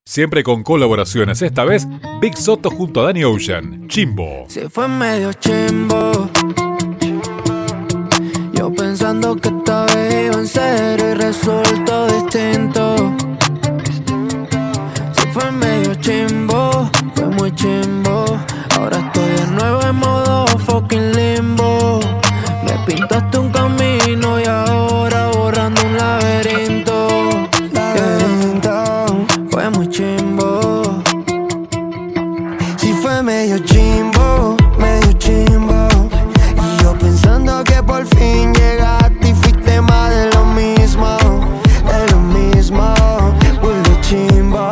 Siempre con colaboraciones, esta vez Big Soto junto a Danny Ocean, Chimbo. Se fue medio chimbo, yo pensando que esta vez iba en serio y resultó distinto. Se fue medio chimbo, fue muy chimbo. Ahora estoy de nuevo en modo fucking limbo. Me pintaste un camino y ahora borrando un laberinto. Fue muy chimbo. Sí, fue medio chimbo, medio chimbo. Y yo pensando que por fin llegaste y fuiste más de lo mismo, de lo mismo. Vuelve chimbo.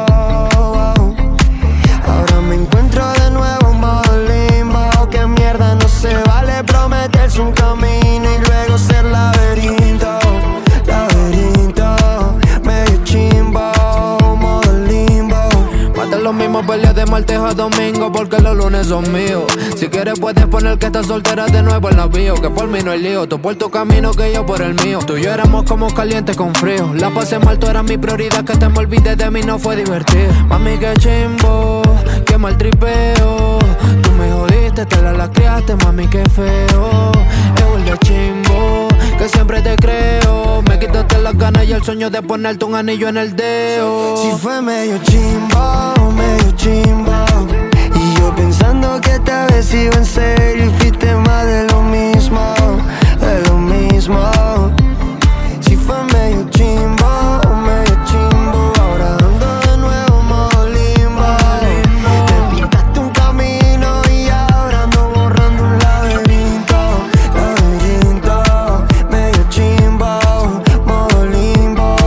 Ahora me encuentro de nuevo en modo limbo. Que mierda, no se vale prometerse un camino y luego ser laberinto, laberinto. Medio chimbo, modo limbo. Mata los mismos peleas de martes a domingo porque los lunes son míos. Si quieres puedes poner que estás soltera de nuevo en la bio. Que por mí no hay lío, tú por tu camino que yo por el mío. Tú y yo éramos como calientes con frío. La pasé mal, tú eras mi prioridad. Que te me olvides de mí no fue divertido. Mami, que chimbo, que mal tripeo. Tú me jodiste, te la lacreaste, mami, qué feo. Es el de chimbo, que siempre te creo. Me quitaste las ganas y el sueño de ponerte un anillo en el dedo. Sí, fue medio chimbo, medio chimbo. Y yo pensando que esta vez iba en serio y fuiste más de lo mismo, de lo mismo. Sí, fue medio chimbo, medio chimbo. Ahora ando de nuevo modo limbo. Te pintaste un camino y ahora ando borrando un laberinto, laberinto. Medio chimbo, modo limbo.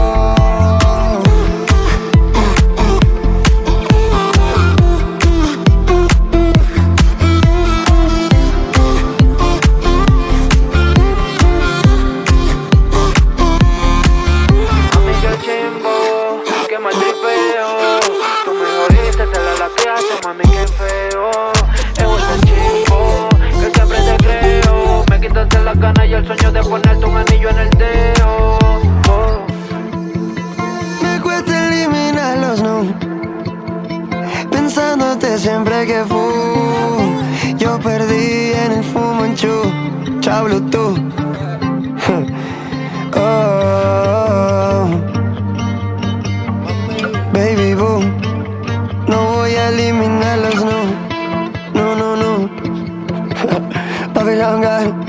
Mami, que chimbo, que mal tripeo. Tú me jodiste, te la lacreaste, mami, qué feo. Es el chimbo, que siempre te creo. Me quitaste las ganas y el sueño de ponerte un anillo en el dedo. Oh. Me cuesta eliminarlos, no. Pensándote siempre que fui. Yo perdí en el Fumanchu. Chao Bluetooth. Oh, baby boo. No voy a eliminarlos, no. No, no, no. Babylon Girl.